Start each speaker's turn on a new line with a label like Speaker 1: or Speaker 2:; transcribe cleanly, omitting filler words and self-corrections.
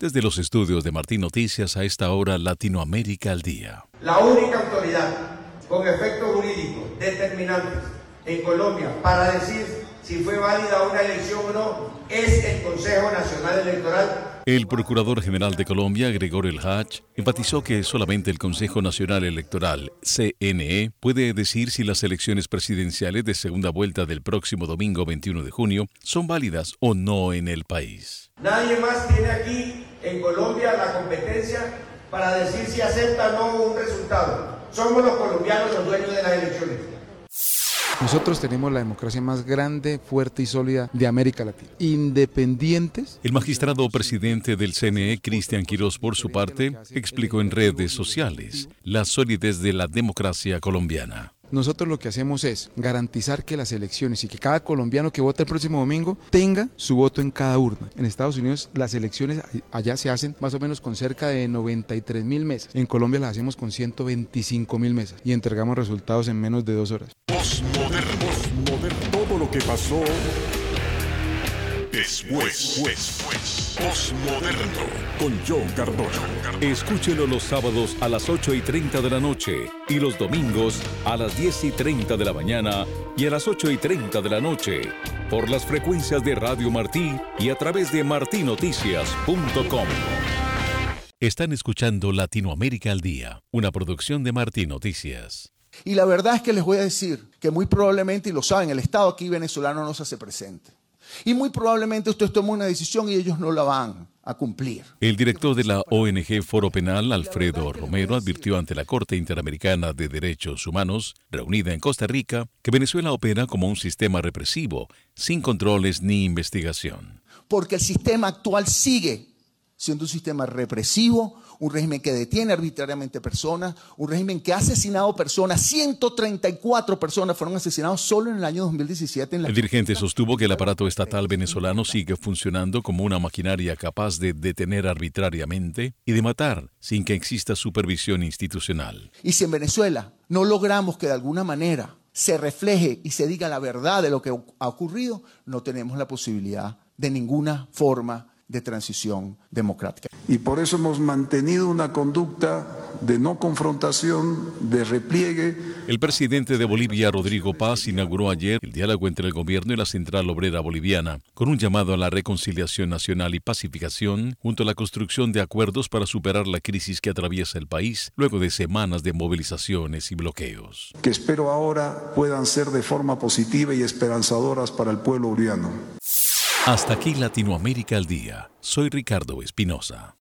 Speaker 1: Desde los estudios de Martín Noticias, a esta hora, Latinoamérica al día.
Speaker 2: La única autoridad con efectos jurídicos determinantes en Colombia para decir si fue válida una elección o no es el Consejo Nacional Electoral.
Speaker 1: El Procurador General de Colombia, Gregorio El Hach, enfatizó que solamente el Consejo Nacional Electoral, CNE, puede decir si las elecciones presidenciales de segunda vuelta del próximo domingo 21 de junio son válidas o no en el país.
Speaker 2: Nadie más tiene aquí en Colombia la competencia para decir si acepta o no un resultado. Somos los colombianos los dueños de las elecciones.
Speaker 3: Nosotros tenemos la democracia más grande, fuerte y sólida de América Latina. Independientes.
Speaker 1: El magistrado presidente del CNE, Cristian Quirós, por su parte, explicó en redes sociales la solidez de la democracia colombiana.
Speaker 3: Nosotros lo que hacemos es garantizar que las elecciones y que cada colombiano que vote el próximo domingo tenga su voto en cada urna. En Estados Unidos las elecciones allá se hacen más o menos con cerca de 93.000 mesas. En Colombia las hacemos con 125.000 mesas y entregamos resultados en menos de 2 horas.
Speaker 4: Postmoderno, todo lo que pasó después. Postmoderno con John Cardona.
Speaker 1: Escúchelo los sábados a las 8:30 de la noche y los domingos a las 10:30 de la mañana y a las 8:30 de la noche por las frecuencias de Radio Martí y a través de martinoticias.com. Están escuchando Latinoamérica al Día, una producción de Martín Noticias.
Speaker 5: Y la verdad es que les voy a decir que muy probablemente, y lo saben, el Estado aquí venezolano no se hace presente. Y muy probablemente ustedes tomen una decisión y ellos no la van a cumplir.
Speaker 1: El director de la ONG Foro Penal, Alfredo Romero, advirtió ante la Corte Interamericana de Derechos Humanos, reunida en Costa Rica, que Venezuela opera como un sistema represivo, sin controles ni investigación.
Speaker 5: Porque el sistema actual sigue siendo un sistema represivo, un régimen que detiene arbitrariamente personas, un régimen que ha asesinado personas. 134 personas fueron asesinadas solo en el año 2017.
Speaker 1: El dirigente sostuvo que el aparato estatal venezolano sigue funcionando como una maquinaria capaz de detener arbitrariamente y de matar sin que exista supervisión institucional.
Speaker 5: Y si en Venezuela no logramos que de alguna manera se refleje y se diga la verdad de lo que ha ocurrido, no tenemos la posibilidad de ninguna forma de transición democrática.
Speaker 6: Y por eso hemos mantenido una conducta de no confrontación, de repliegue.
Speaker 1: El presidente de Bolivia, Rodrigo Paz, inauguró ayer el diálogo entre el gobierno y la Central Obrera Boliviana, con un llamado a la reconciliación nacional y pacificación, junto a la construcción de acuerdos para superar la crisis que atraviesa el país, luego de semanas de movilizaciones y bloqueos.
Speaker 6: Que espero ahora puedan ser de forma positiva y esperanzadoras para el pueblo boliviano.
Speaker 1: Hasta aquí Latinoamérica al Día. Soy Ricardo Espinosa.